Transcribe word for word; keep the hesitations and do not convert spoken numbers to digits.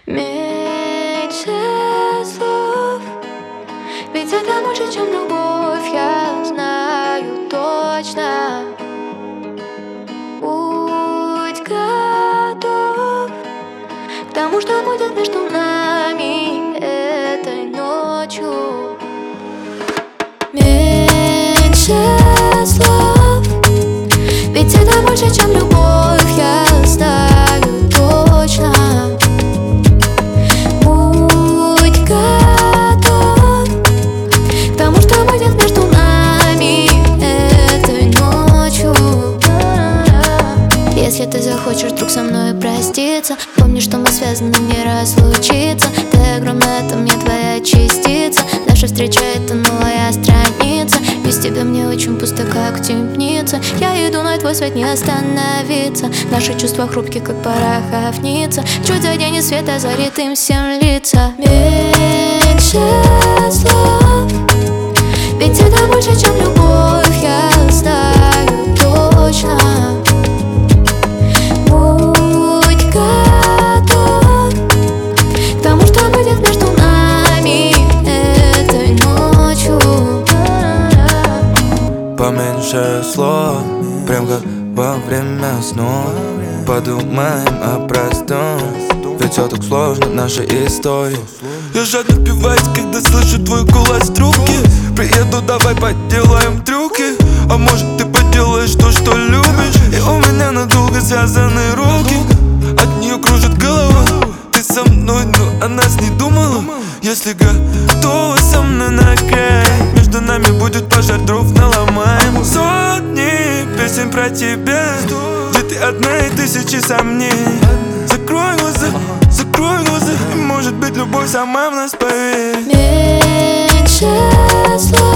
Меньше слов, ведь это больше, чем любовь, я знаю точно. Будь готов к тому, что будет между нами этой ночью. Меньше слов, ведь это больше, чем любовь, я знаю точно. Будь готов к тому, что будет между нами этой ночью. Если ты захочешь вдруг со мной проститься, помни, что мы связаны, не разлучиться. Ты огромная, это мне твоя частица. Наша встреча — это новая страница. Без тебя мне очень пусто, как темница. Я иду на твой свет, не остановиться. Наши чувства хрупкие, как пороховница. Чуть заденет свет, озарит им всем лица. Меньше слов, ведь это больше, чем любовь, я знаю точно. Будь готов к тому, что будет между нами этой ночью. Поменьше слов, прям как во время снов. Подумаем о простом, ведь все так сложно, наша история. Я жадно впиваюсь, когда слышу твой голос в трубке. Приеду, давай поделаем трюки. А может ты поделаешь то, что любишь. И у меня надолго связаны руки, от нее кружит голова. Ты со мной, но о нас не думала. Если готова со мной на край, между нами будет пожар, дров наломаем. Сотни песен про тебя, где ты одна и тысячи сомнений. Закрой глаза, закрой глаза, и может быть любовь сама в нас, поверь. Меньше слов,